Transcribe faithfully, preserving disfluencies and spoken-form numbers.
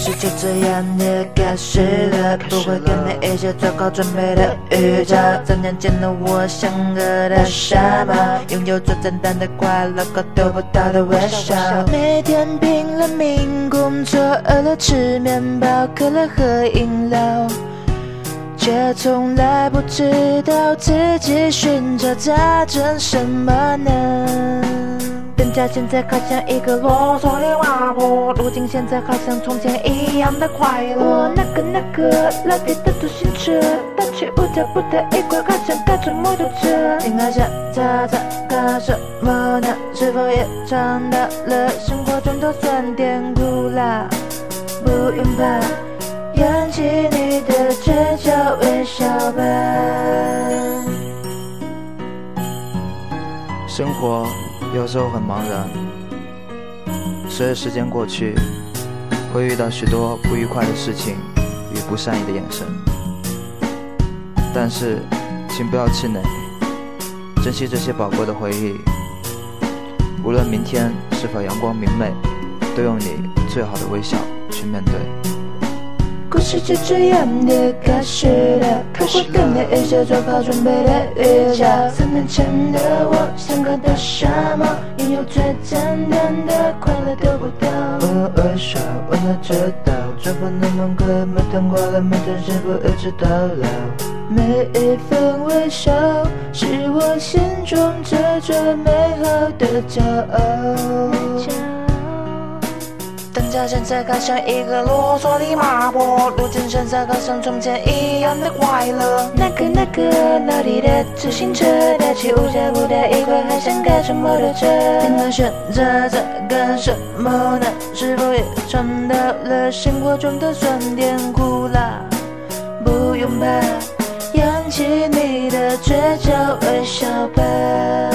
事就这样的开始了，不会给你一些做好准备的预兆。三年前的我像个大傻帽，拥有最简单的快乐和得不到的微笑。每天拼了命工作，饿了吃面包，渴了喝饮料，却从来不知道自己寻找在争什么呢？等价现在好像一个啰嗦的瓦婆，如今现在好像从前一样的快乐。我那个那个老爹的自行车，他却无家不得一块，好像开着摩托车。你还想他在干什么呢？是否也尝到了生活中的酸甜苦辣？不用怕，扬起你的嘴角微笑吧。 生活有时候很茫然，随着时间过去，会遇到许多不愉快的事情与不善意的眼神，但是请不要气馁，珍惜这些宝贵的回忆。无论明天是否阳光明媚，都用你最好的微笑去面对。 故事就这样的开始了，不会给你一些做好准备的预兆。三年前的我像个大傻帽，拥有最简单的快乐得不到。我微笑，我哪知道，做饭的门口每天快乐，每天幸福一直到老。每一份微笑是我心中最最美好的骄傲。等价现在好像一个啰嗦的麻婆，如今现在好像从前一样的快乐。那个那个老爹的自行车，他却无家不得一块，还想开着摩托车。你还选择在干什么呢？是否也尝到了生活中的酸甜苦辣？不用怕，扬起你的嘴角微笑吧。